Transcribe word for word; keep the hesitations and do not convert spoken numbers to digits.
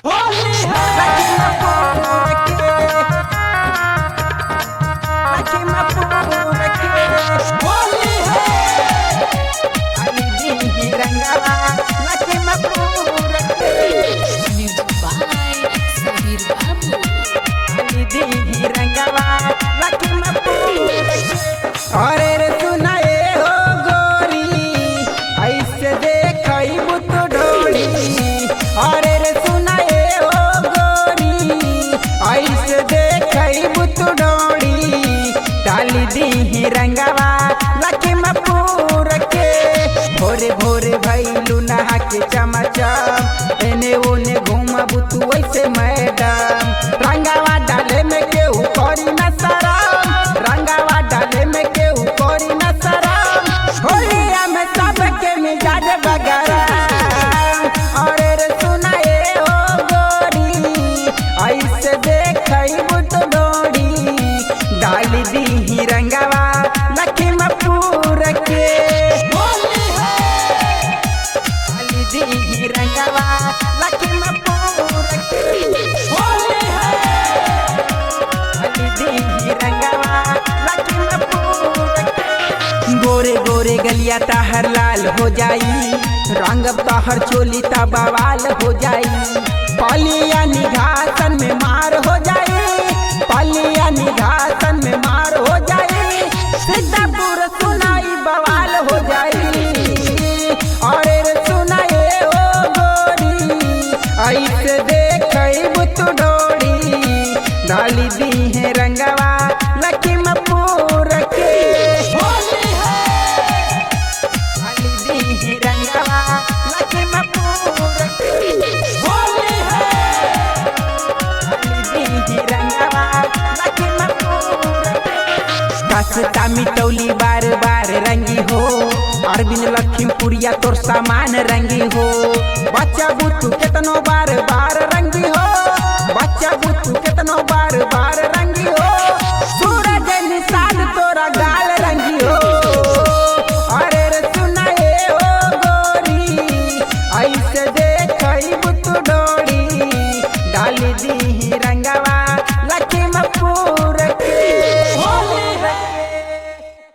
अरे रे सुनाए हो गोरी ऐसे देखई बुत ढोली। अरे रे सुनाए हो गोरी ऐसे देखई बुत ढोली। डाली दी रंगवा लखीमपुर के भोरे भोरे भैलू नहा के चमचम एने ओने घूमबू तू ऐसे मैडम। रंगवा डाले में केहू करी न शरम, रंगवा डाले में केहू करी न शरम। होलिया में सबके मिजाज बगरम। अरे रे सुनाए हो गोरी ऐसे देखई बुत डोरी। डाली दी रंगवा लखीमपुर के डाली दी रंगवा लखीमपुर के गोरे गोरे गलिया ताहर लाल हो जाई, रंग ताहर चोली ता बवाल हो जाई। पलिया निघासन में मार हो जाई, पलिया निघासन में मार हो जाई। सीतापुर सुनाई बवाल हो जाई। अरे रे सुनाए हो गोरी ऐसे देखई बुत डोरी। डाली दी है रंगवा लखीमपुर के डाली दी है रंगवा लखीमपुर के डाली दी है रंगवा लखीमपुर के। कस्ता मिटौली बार बार रंगी हो, अरविंद लखीमपुरिया तोर सामान रंगी हो। बच्चा बुतू केतनो बार बार रंगी हो, बच्चा बुतू केतनो बार बार रंगी